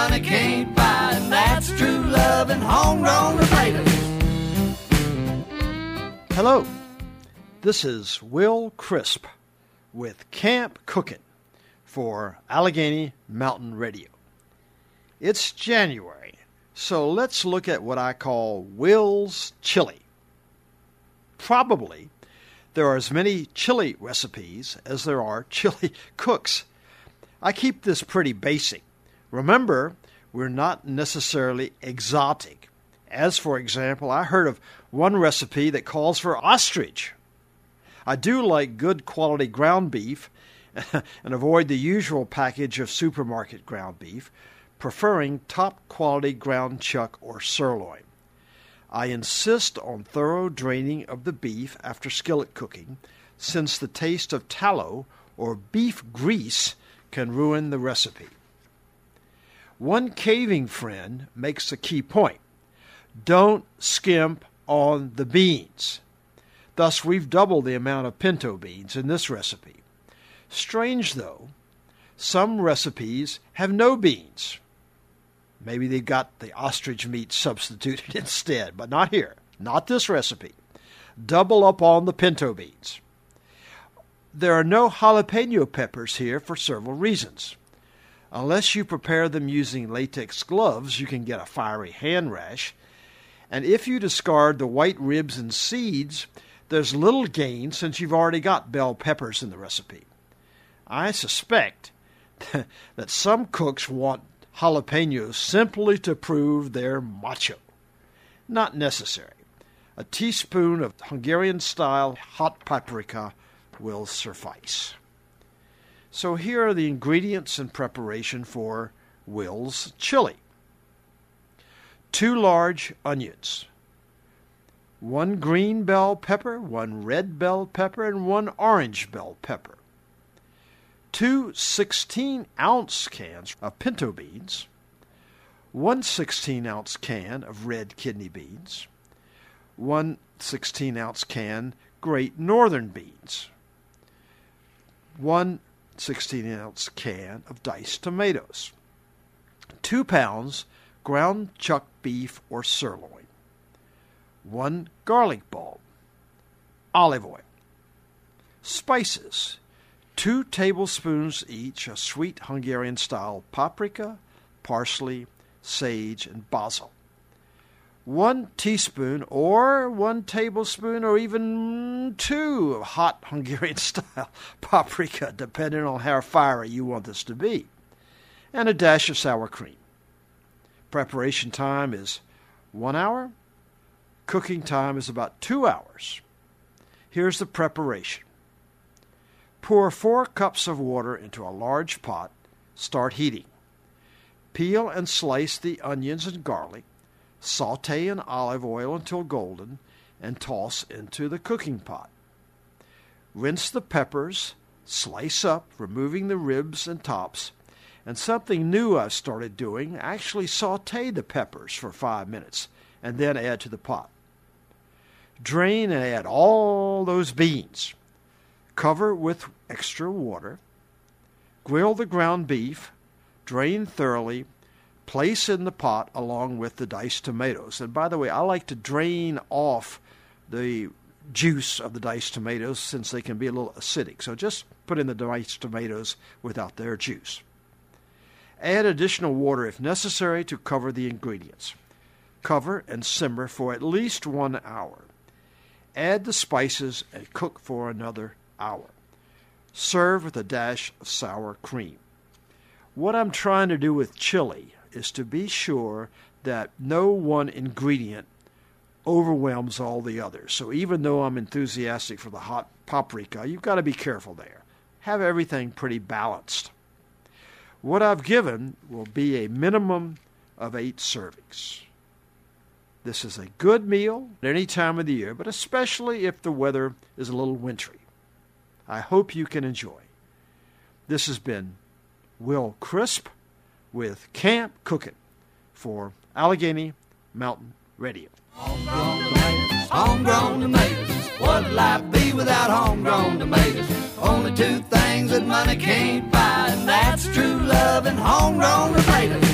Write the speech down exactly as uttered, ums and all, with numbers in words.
money can't buy, and that's true love and homegrown tomatoes. Hello, this is Will Crisp with Camp Cookin' for Allegheny Mountain Radio. It's January, so let's look at what I call Will's Chili. Probably there are as many chili recipes as there are chili cooks. I keep this pretty basic. Remember, we're not necessarily exotic. As for example, I heard of one recipe that calls for ostrich. I do like good quality ground beef and avoid the usual package of supermarket ground beef, preferring top quality ground chuck or sirloin. I insist on thorough draining of the beef after skillet cooking, since the taste of tallow or beef grease can ruin the recipe. One caving friend makes a key point. Don't skimp on the beans. Thus, we've doubled the amount of pinto beans in this recipe. Strange, though, some recipes have no beans. Maybe they've got the ostrich meat substituted instead, but not here. Not this recipe. Double up on the pinto beans. There are no jalapeno peppers here for several reasons. Unless you prepare them using latex gloves, you can get a fiery hand rash. And if you discard the white ribs and seeds, there's little gain since you've already got bell peppers in the recipe. I suspect that some cooks want jalapenos simply to prove they're macho. Not necessary. A teaspoon of Hungarian-style hot paprika will suffice. So here are the ingredients in preparation for Will's chili. Two large onions, one green bell pepper, one red bell pepper, and one orange bell pepper. Two sixteen-ounce cans of pinto beans, one sixteen-ounce can of red kidney beans, one sixteen-ounce can Great Northern beans, one sixteen-ounce can of diced tomatoes, two pounds ground chuck beef or sirloin, one garlic bulb, olive oil, spices, two tablespoons each of sweet Hungarian-style paprika, parsley, sage, and basil. One teaspoon or one tablespoon or even two of hot Hungarian-style paprika, depending on how fiery you want this to be. And a dash of sour cream. Preparation time is one hour. Cooking time is about two hours. Here's the preparation. Pour four cups of water into a large pot. Start heating. Peel and slice the onions and garlic. Saute in olive oil until golden and toss into the cooking pot. Rinse the peppers, slice up, removing the ribs and tops. And something new I've started doing, actually saute the peppers for five minutes and then add to the pot. Drain and add all those beans. Cover with extra water. Grill the ground beef. Drain thoroughly. Place in the pot along with the diced tomatoes. And by the way, I like to drain off the juice of the diced tomatoes since they can be a little acidic. So just put in the diced tomatoes without their juice. Add additional water if necessary to cover the ingredients. Cover and simmer for at least one hour. Add the spices and cook for another hour. Serve with a dash of sour cream. What I'm trying to do with chili is to be sure that no one ingredient overwhelms all the others. So even though I'm enthusiastic for the hot paprika, you've got to be careful there. Have everything pretty balanced. What I've given will be a minimum of eight servings. This is a good meal at any time of the year, but especially if the weather is a little wintry. I hope you can enjoy. This has been Will Crisp with Camp Cookin' for Allegheny Mountain Radio. Homegrown tomatoes, homegrown tomatoes. What'd life be without homegrown tomatoes? Only two things that money can't buy, and that's true love and homegrown tomatoes.